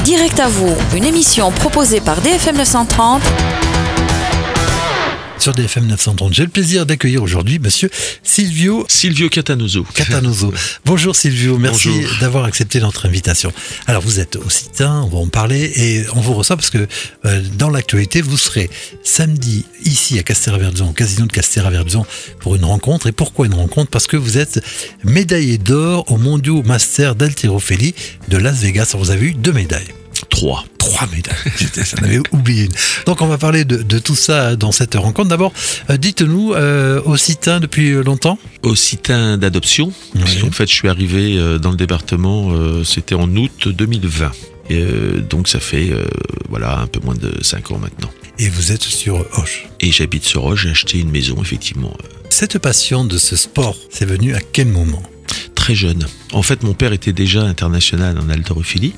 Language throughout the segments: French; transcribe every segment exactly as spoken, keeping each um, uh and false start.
Direct à vous, une émission proposée par D F M neuf cent trente. Sur D F M neuf cent trente, j'ai le plaisir d'accueillir aujourd'hui monsieur Silvio Silvio Catanoso. Catanoso. Bonjour Silvio, merci Bonjour. d'avoir accepté notre invitation. Alors vous êtes occitan, on va en parler et on vous reçoit parce que euh, dans l'actualité, vous serez samedi ici à Castéra-Verbizon, au casino de Castéra-Verbizon pour une rencontre. Et pourquoi une rencontre? Parce que vous êtes médaillé d'or aux mondiaux Master d'haltérophilie de Las Vegas. Vous avez eu deux médailles. Trois. Trois médailles, j'en avais oublié une. Donc on va parler de, de tout ça dans cette rencontre. D'abord, euh, dites-nous, euh, occitan depuis longtemps? Occitan d'adoption. Oui. Parce qu'en fait, je suis arrivé euh, dans le département, euh, c'était en août deux mille vingt. Et, euh, donc ça fait euh, voilà un peu moins de cinq ans maintenant. Et vous êtes sur Auch. Et j'habite sur Auch, j'ai acheté une maison, effectivement. euh, Cette passion de ce sport, c'est venu à quel moment? Très jeune. En fait, mon père était déjà international en haltérophilie.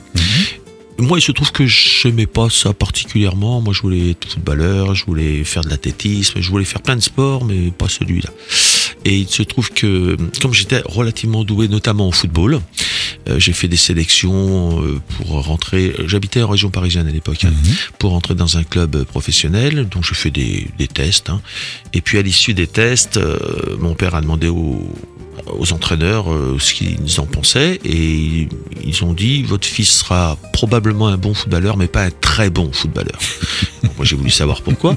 Moi, il se trouve que je n'aimais pas ça particulièrement. Moi, je voulais être footballeur, je voulais faire de l'athlétisme, je voulais faire plein de sports, mais pas celui-là. Et il se trouve que, comme j'étais relativement doué, notamment au football, euh, j'ai fait des sélections euh, pour rentrer. J'habitais en région parisienne à l'époque, hein, Mhm. pour rentrer dans un club professionnel. Donc, je fais des, des tests. Hein. Et puis, à l'issue des tests, euh, mon père a demandé aux aux entraîneurs euh, ce qu'ils en pensaient et ils ont dit votre fils sera probablement un bon footballeur mais pas un très bon footballeur. Donc, moi j'ai voulu savoir pourquoi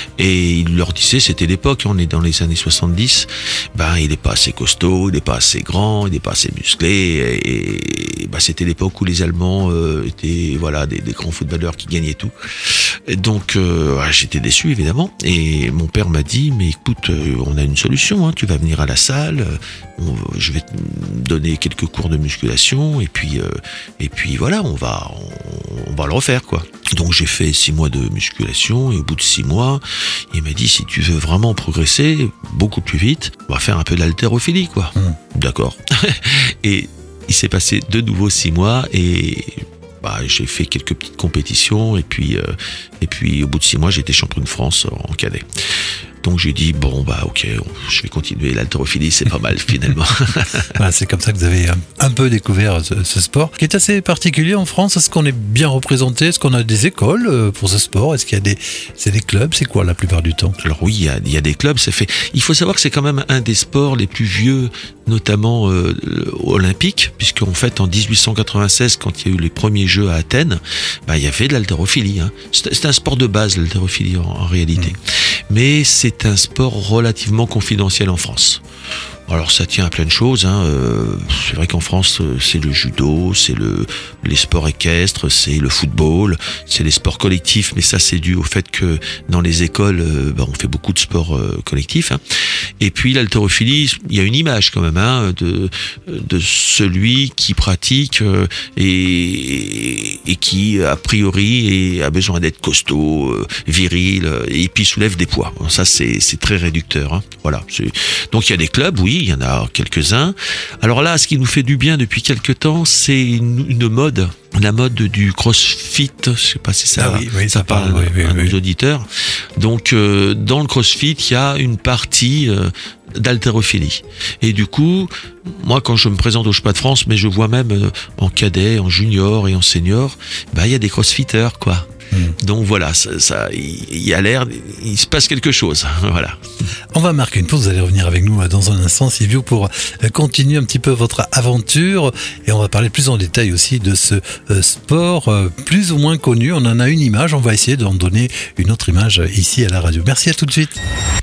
et il leur disait c'était l'époque, on est dans les années soixante-dix, ben il est pas assez costaud, il est pas assez grand, il est pas assez musclé et, et ben, c'était l'époque où les Allemands euh, étaient voilà des, des grands footballeurs qui gagnaient tout. Et donc euh, ouais, j'étais déçu évidemment et mon père m'a dit mais écoute euh, on a une solution, hein, tu vas venir à la salle, euh, on, je vais te donner quelques cours de musculation et puis euh, et puis voilà on va on, on va le refaire quoi. Donc j'ai fait six mois de musculation et au bout de six mois il m'a dit si tu veux vraiment progresser beaucoup plus vite on va faire un peu d'haltérophilie quoi. Mmh. D'accord. Et il s'est passé de nouveau six mois et bah, j'ai fait quelques petites compétitions et puis, euh, et puis au bout de six mois, j'ai été champion de France en cadet. Donc j'ai dit, bon, bah ok, je vais continuer l'haltérophilie, c'est pas mal finalement. Voilà, c'est comme ça que vous avez un, un peu découvert ce, ce sport, qui est assez particulier en France. Est-ce qu'on est bien représenté? Est-ce qu'on a des écoles euh, pour ce sport? Est-ce qu'il y a des, c'est des clubs? C'est quoi la plupart du temps? Alors oui, il y a, il y a des clubs, ça fait. Il faut savoir que c'est quand même un des sports les plus vieux, notamment euh, olympiques, puisqu'en fait en dix-huit cent quatre-vingt-seize, quand il y a eu les premiers Jeux à Athènes, bah, il y avait de l'haltérophilie. Hein. C'est, c'est un sport de base, l'haltérophilie en, en réalité. Mmh. Mais c'est un sport relativement confidentiel en France. Alors ça tient à plein de choses. Hein. Euh, c'est vrai qu'en France, c'est le judo, c'est le les sports équestres, c'est le football, c'est les sports collectifs. Mais ça, c'est dû au fait que dans les écoles, euh, bah, on fait beaucoup de sports euh, collectifs. Hein. Et puis l'haltérophilie, il y a une image quand même hein, de de celui qui pratique euh, et et qui a priori a besoin d'être costaud, euh, viril, et puis soulève des poids. Bon, ça, c'est c'est très réducteur. Hein. Voilà. C'est... Donc il y a des clubs, oui. Il y en a quelques-uns. Alors là, ce qui nous fait du bien depuis quelques temps, c'est une, une mode, la mode du crossfit. Je ne sais pas si ça, ah oui, oui, ça, ça parle, parle oui, oui, à oui. nos auditeurs. Donc, euh, dans le crossfit, il y a une partie euh, d'haltérophilie. Et du coup, moi, quand je me présente au Championnat de France, mais je vois même euh, en cadet, en junior et en senior, bah, il y a des crossfitters, quoi. Donc voilà, ça, ça, il y a l'air, il se passe quelque chose. Voilà. On va marquer une pause, vous allez revenir avec nous dans un instant, Silvio, pour continuer un petit peu votre aventure et on va parler plus en détail aussi de ce sport plus ou moins connu. On en a une image, on va essayer d'en donner une autre image ici à la radio. Merci, à tout de suite.